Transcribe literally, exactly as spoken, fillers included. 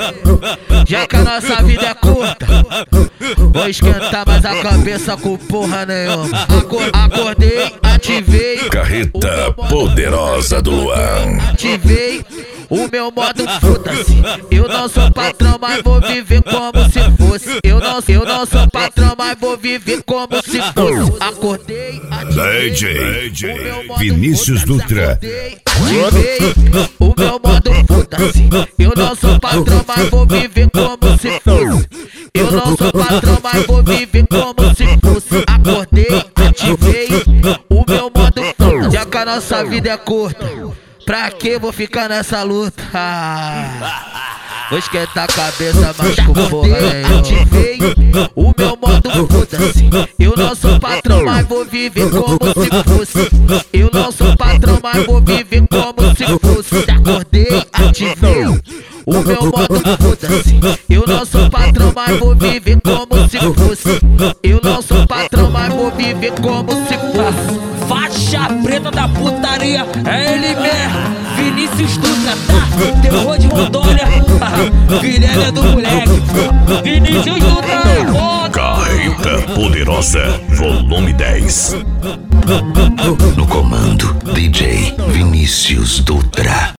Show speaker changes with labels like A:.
A: Já que a nossa vida é curta, vou esquentar mais a cabeça com porra nenhuma. Acor acordei, ativei
B: Carreta poderosa do Luan.
A: Ativei o meu modo foda-se. Eu não sou patrão, mas vou viver como se fosse. Eu não, eu não sou patrão, mas vou viver como se fosse. Acordei, ativei
B: D J Vinícius Dutra.
A: Acordei, ativei o meu modo foda-se. Eu não sou patrão, mas vou viver como se fosse. Eu não sou patrão, mas vou viver como se fosse. Acordei, ativei o meu modo foda-se. Já que a nossa vida é curta, pra que vou ficar nessa luta? Ah, vou esquentar a cabeça, mas com porra nenhuma. Ativei o meu modo foda-se. Eu não sou patrão, mas vou viver como se fosse. Eu não sou patrão, mas vou viver como se fosse. Acordei, ativei o meu modo foda-se. Eu não sou patrão, mas vou viver como se fosse. Eu não sou patrão, mas vou viver como se fosse.
C: Faixa preta da putaria, é ele mesmo, Vinícius Dutra, tá? Terror de Rondônia, Vilela do moleque, Vinícius Dutra.
B: Carreta poderosa, volume dez. No comando, D J Vinícius Dutra.